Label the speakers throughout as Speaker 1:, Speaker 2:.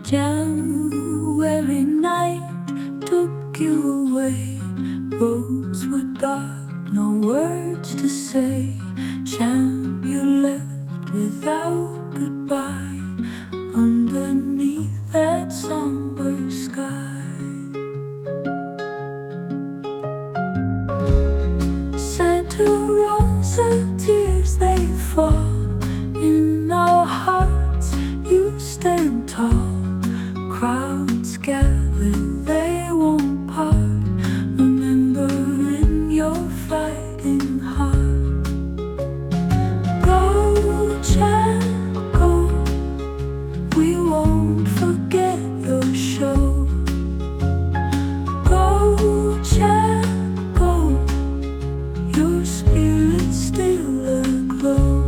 Speaker 1: January night took you away. Roads were dark, no words to say. Champ, you left without goodbye underneath that somber sky. Santa Rosa, tears they fall. In our hearts you stand tall. Crowds gather, they won't part, remembering your fighting heart. Go, Jack, go, we won't forget your show. Go, Jack, go, your spirit's still aglow.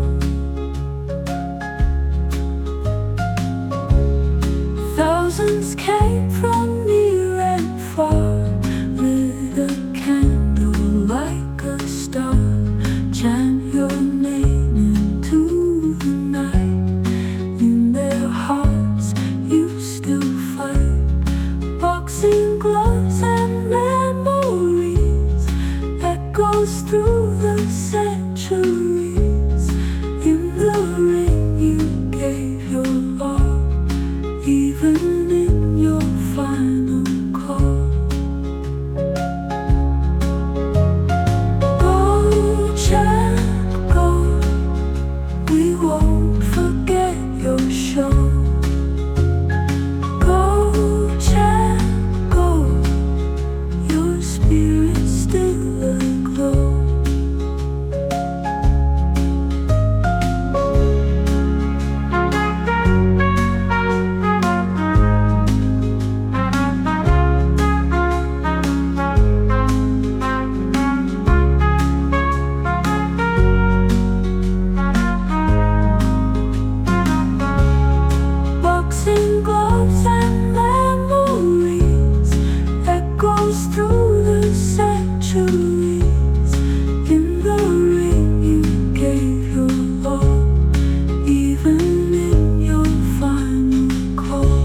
Speaker 1: Thousands came from near and far, lit a candle like a star. Chant your name into the night. In their hearts you still fight. Boxing gloves and memories echoes through the centuries. In the ring you gave your all, even in your final call. Go, Jack, go, we won't forget your show. Go, Jack, go, your spirit's still aglow. Boxing gloves and memories echoes through the centuries. In the ring you gave your all, even in your final call.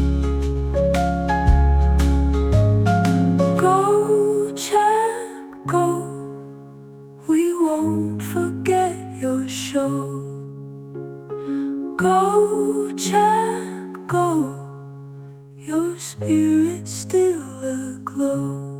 Speaker 1: Go, Jack, go, we won't forget your show. Go, Jack, go, your spirit's still aglow.